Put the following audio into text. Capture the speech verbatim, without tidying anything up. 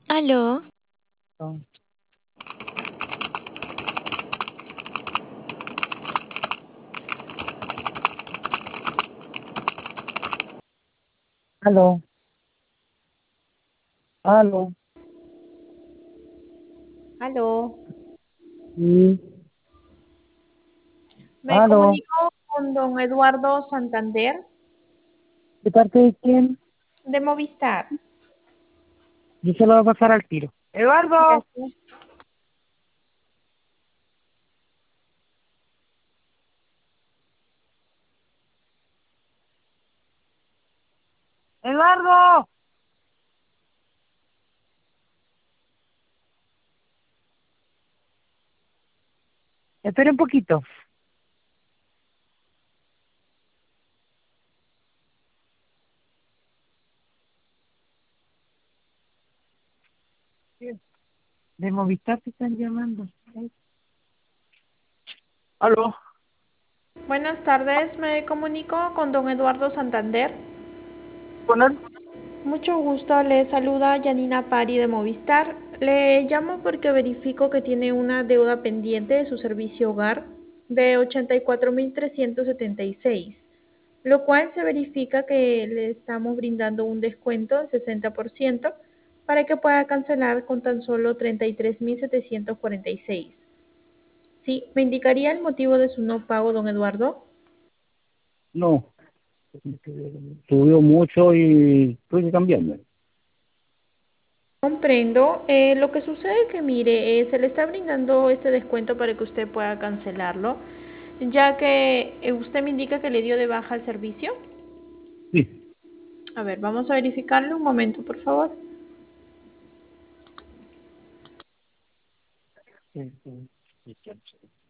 Aló, Oh, aló, aló, Aló, sí, me aló. comunico con don Eduardo Santander ¿De parte de quién? de Movistar. Yo se lo voy a pasar al tiro. Eduardo, Gracias. Eduardo, espera un poquito. De Movistar te están llamando. Aló, Buenas tardes, me comunico con don Eduardo Santander. ¿con él? Mucho gusto, le saluda Yanina Pari de Movistar. Le llamo porque verifico que tiene una deuda pendiente de su servicio hogar de ochenta y cuatro mil trescientos setenta y seis, lo cual se verifica que le estamos brindando un descuento del sesenta por ciento para que pueda cancelar con tan solo treinta y tres mil setecientos cuarenta y seis. Sí, ¿me indicaría el motivo de su no pago, don Eduardo? No, subió mucho y tuve que cambiarme. Comprendo. Eh, lo que sucede es que, mire, eh, se le está brindando este descuento para que usted pueda cancelarlo, ya que eh, usted me indica que le dio de baja el servicio. Sí. A ver, vamos a verificarlo un momento, por favor. Sí, sí, sí, sí.